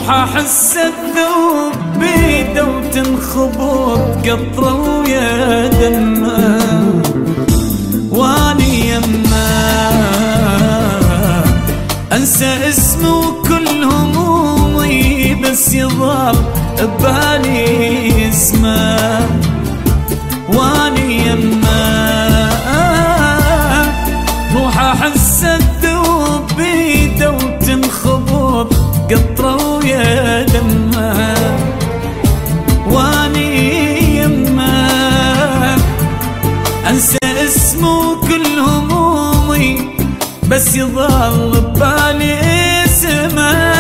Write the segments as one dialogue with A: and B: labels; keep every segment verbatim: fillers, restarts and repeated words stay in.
A: روح احس الذوب بيده وتنخبط قطره ويا دمه، واني يمه انسى اسمه وكل همومي، بس يظل ببالي اسمه، واني يمه روح احس الذوب بيده وتنخبط قطره ويا دمه، واني يمه انسى اسمه وكل همومي، بس يظل ببالي اسمه.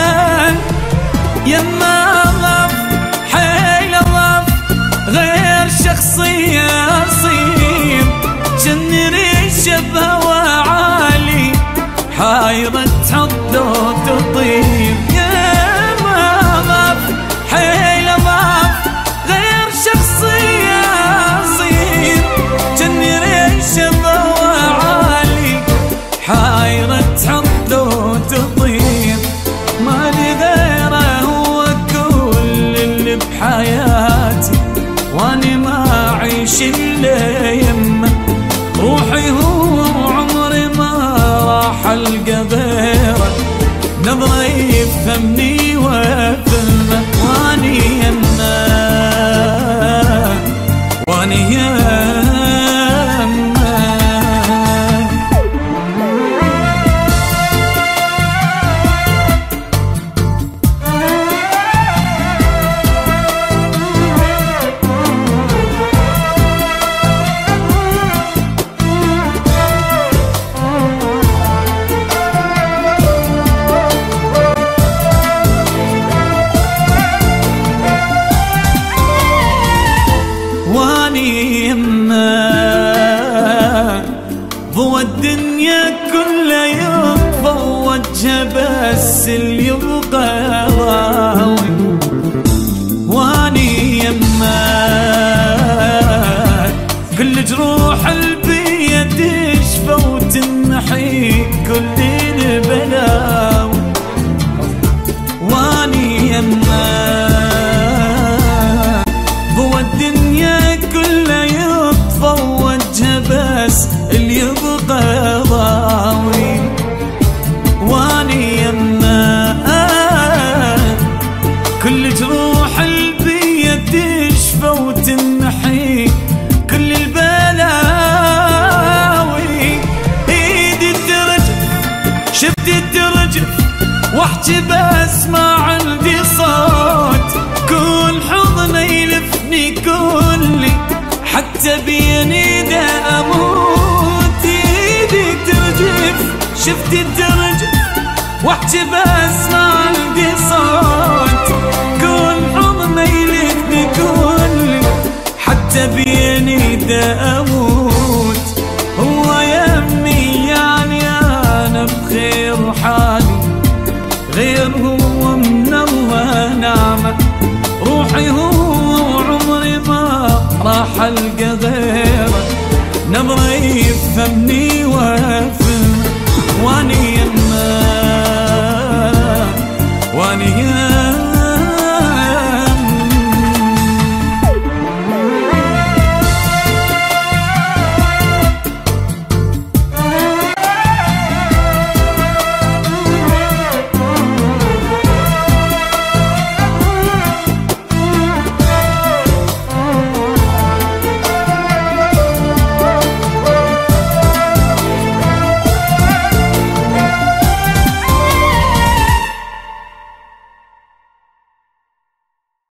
A: يما غف حيل غف غير شخصية أصيب، جن ريشه بهوى عالي حايرة تحض وتطيب. يما غف حيل غف غير شخصية أصيب، جن ريشه بهوى عالي حايرة تحض وتطيب. مالي غيره هو كل اللي بحياتي، واني ما اعيش الا يمه، روحي هو وعمري ما راح القى غيره، نظره يفهمني وافهمه، واني يمه واني يمه. ضوى الدنيا كلها يطفى وجهه بس اللي يبقى ضاوي، واني يمه كل جروح البيا تشفى وتنحي كل البلاوي، واني يمه ضوى الدنيا كلها يطفى وجهه بس اللي يبقى ضاوي، واني يمه كل جروح البيا تشفى وتنحي كل البلاوي. ايدي ترجف شفتي ترجف واحكي بس ما عندي صوت، كل حضن يلفني كلي حتى بيني دا اموت. ايدي ترجف شفتي ترجف واحكي بس ما عندي صوت، كل حضن يلفني كلي حتى بيني دا اموت. هو يمي يعني انا بخير حالي، غير هو من الله نعمه، روحي هو وعمري ما راح القى غيره، نظره يفهمني